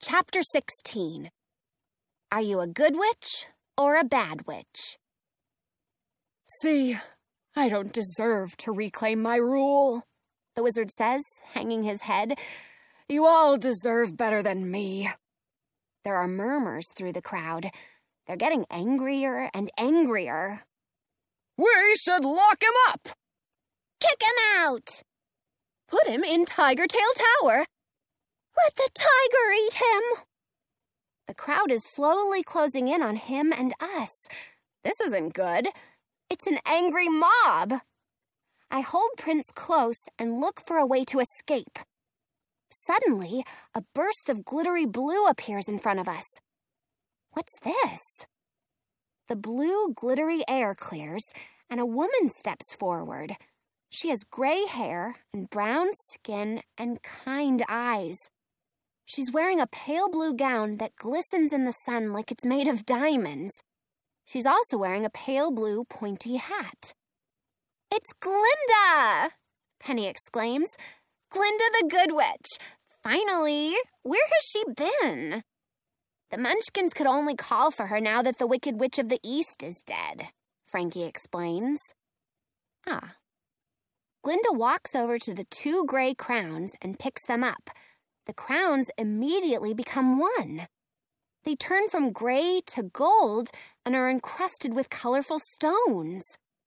Chapter 16. Are you a good witch or a bad witch? See, I don't deserve to reclaim my rule, the wizard says, hanging his head. You all deserve better than me. There are murmurs through the crowd. They're getting angrier and angrier. We should lock him up! Kick him out! Put him in Tiger Tail Tower! Let the tiger eat him! The crowd is slowly closing in on him and us. This isn't good. It's an angry mob. I hold Prince close and look for a way to escape. Suddenly, a burst of glittery blue appears in front of us. What's this? The blue, glittery air clears, and a woman steps forward. She has gray hair and brown skin and kind eyes. She's wearing a pale blue gown that glistens in the sun like it's made of diamonds. She's also wearing a pale blue pointy hat. It's Glinda! Penny exclaims. Glinda the Good Witch. Finally, where has she been? The Munchkins could only call for her now that the Wicked Witch of the East is dead, Frankie explains. Glinda walks over to the 2 gray crowns and picks them up. The crowns immediately become one. They turn from gray to gold and are encrusted with colorful stones.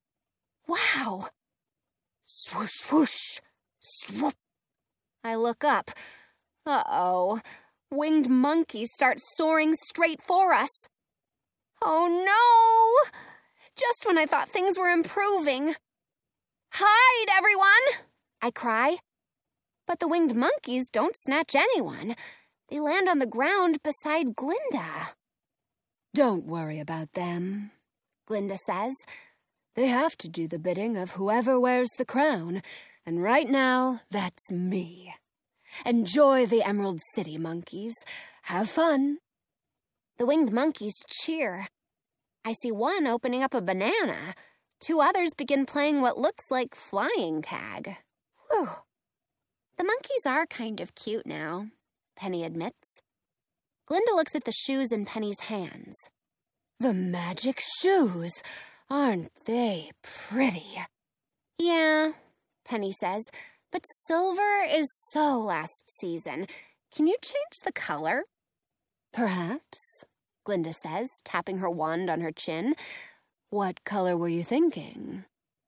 Wow! Swoosh, swoosh, swoop. I look up. Uh-oh. Winged monkeys start soaring straight for us. Oh no! Just when I thought things were improving. Hide, everyone! I cry. But the winged monkeys don't snatch anyone. They land on the ground beside Glinda. Don't worry about them, Glinda says. They have to do the bidding of whoever wears the crown, and right now, that's me. Enjoy the Emerald City, monkeys. Have fun. The winged monkeys cheer. I see one opening up a banana. 2 others begin playing what looks like flying tag. Whew. The monkeys are kind of cute now, Penny admits. Glinda looks at the shoes in Penny's hands. The magic shoes! Aren't they pretty? Yeah, Penny says, but silver is so last season. Can you change the color? Perhaps, Glinda says, tapping her wand on her chin. What color were you thinking?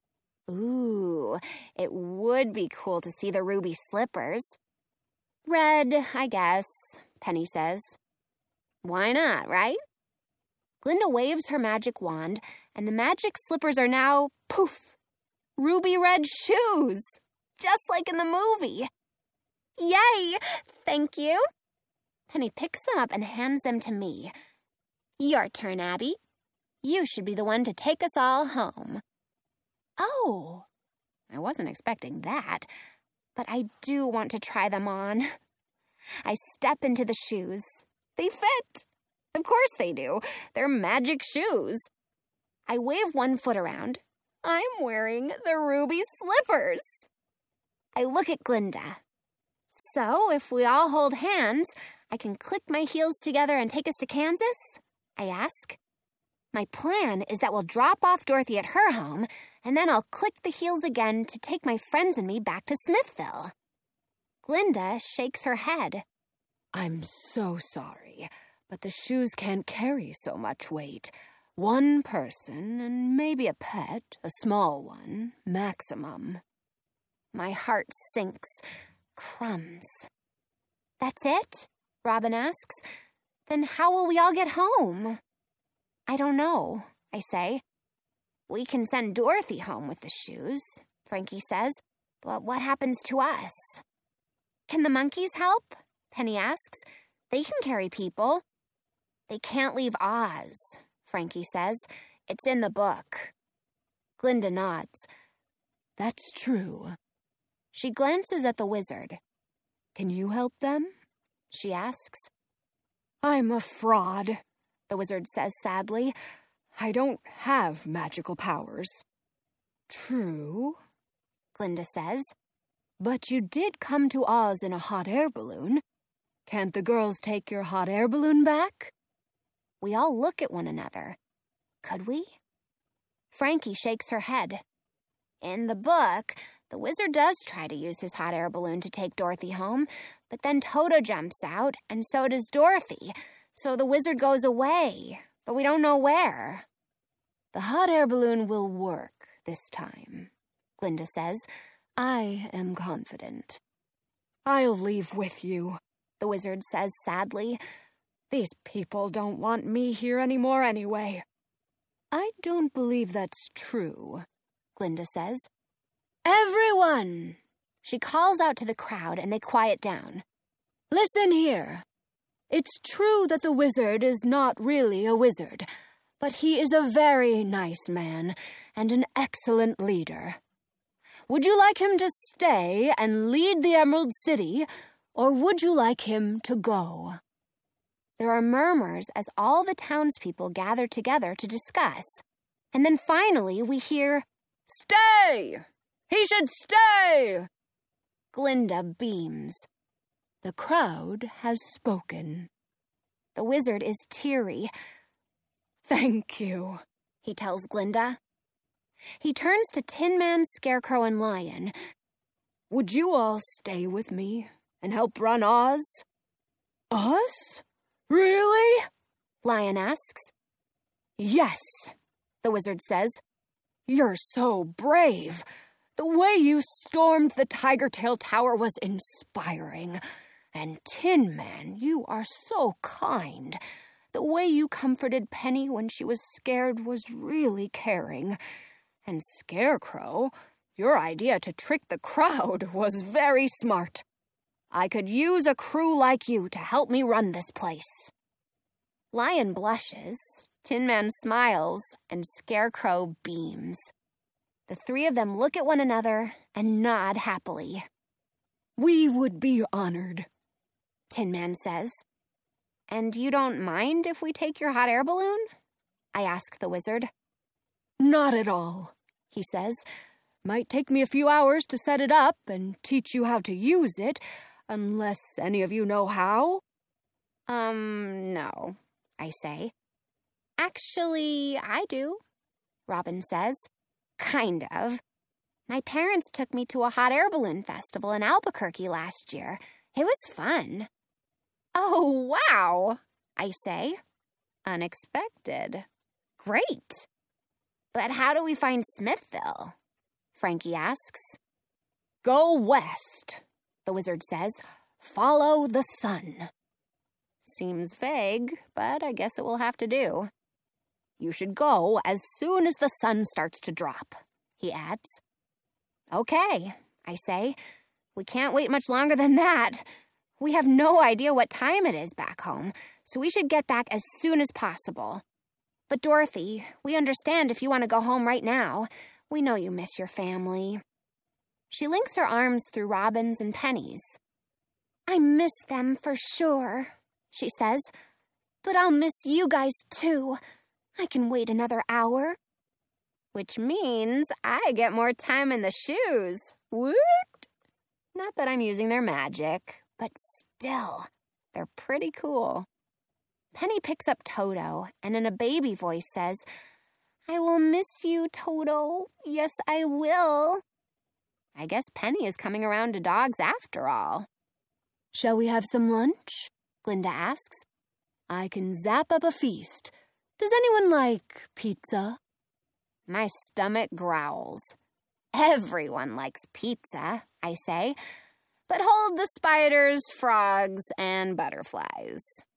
Ooh, it would be cool to see the ruby slippers. Red, I guess, Penny says. Why not, right? Glinda waves her magic wand, and the magic slippers are now, poof, ruby red shoes, just like in the movie. Yay! Thank you. Penny picks them up and hands them to me. Your turn, Abby. You should be the one to take us all home. Oh, I wasn't expecting that, but I do want to try them on. I step into the shoes. They fit. Of course they do. They're magic shoes. I wave one foot around. I'm wearing the ruby slippers. I look at Glinda. So, if we all hold hands, I can click my heels together and take us to Kansas? I ask. My plan is that we'll drop off Dorothy at her home, and then I'll click the heels again to take my friends and me back to Smithville. Glinda shakes her head. I'm so sorry, but the shoes can't carry so much weight. 1 person, and maybe a pet, a small one, maximum. My heart sinks. Crumbs. That's it? Robin asks. Then how will we all get home? I don't know, I say. We can send Dorothy home with the shoes, Frankie says, but what happens to us? Can the monkeys help? Penny asks. They can carry people. They can't leave Oz, Frankie says. It's in the book. Glinda nods. That's true. She glances at the wizard. Can you help them? She asks. I'm a fraud, the wizard says sadly. I don't have magical powers. True, Glinda says. But you did come to Oz in a hot air balloon. Can't the girls take your hot air balloon back? We all look at one another. Could we? Frankie shakes her head. In the book, the wizard does try to use his hot air balloon to take Dorothy home, but then Toto jumps out, and so does Dorothy. So the wizard goes away, but we don't know where. The hot air balloon will work this time, Glinda says. I am confident. I'll leave with you, the wizard says sadly. These people don't want me here anymore anyway. I don't believe that's true, Glinda says. Everyone! She calls out to the crowd and they quiet down. Listen here. It's true that the wizard is not really a wizard, but he is a very nice man and an excellent leader. Would you like him to stay and lead the Emerald City, or would you like him to go? There are murmurs as all the townspeople gather together to discuss. And then finally we hear, "Stay! He should stay!" Glinda beams. The crowd has spoken. The wizard is teary. Thank you, he tells Glinda. He turns to Tin Man, Scarecrow, and Lion. Would you all stay with me and help run Oz? Us? Really? Lion asks. Yes, the wizard says. You're so brave. The way you stormed the Tigertail Tower was inspiring. And Tin Man, you are so kind. The way you comforted Penny when she was scared was really caring. And Scarecrow, your idea to trick the crowd was very smart. I could use a crew like you to help me run this place. Lion blushes, Tin Man smiles, and Scarecrow beams. The three of them look at one another and nod happily. We would be honored, Tin Man says. And you don't mind if we take your hot air balloon? I ask the wizard. Not at all, he says. Might take me a few hours to set it up and teach you how to use it, unless any of you know how. No, I say. Actually, I do, Robin says. Kind of. My parents took me to a hot air balloon festival in Albuquerque last year. It was fun. Oh, wow, I say. Unexpected. Great. But how do we find Smithville? Frankie asks. Go west, the wizard says. Follow the sun. Seems vague, but I guess it will have to do. You should go as soon as the sun starts to drop, he adds. Okay, I say. We can't wait much longer than that. We have no idea what time it is back home, so we should get back as soon as possible. But Dorothy, we understand if you want to go home right now. We know you miss your family. She links her arms through Robin's and Penny's. I miss them for sure, she says. But I'll miss you guys too. I can wait another hour. Which means I get more time in the shoes. Woot! Not that I'm using their magic, but still, they're pretty cool. Penny picks up Toto and in a baby voice says, I will miss you, Toto. Yes, I will. I guess Penny is coming around to dogs after all. Shall we have some lunch? Glinda asks. I can zap up a feast. Does anyone like pizza? My stomach growls. Everyone likes pizza, I say. But hold the spiders, frogs, and butterflies.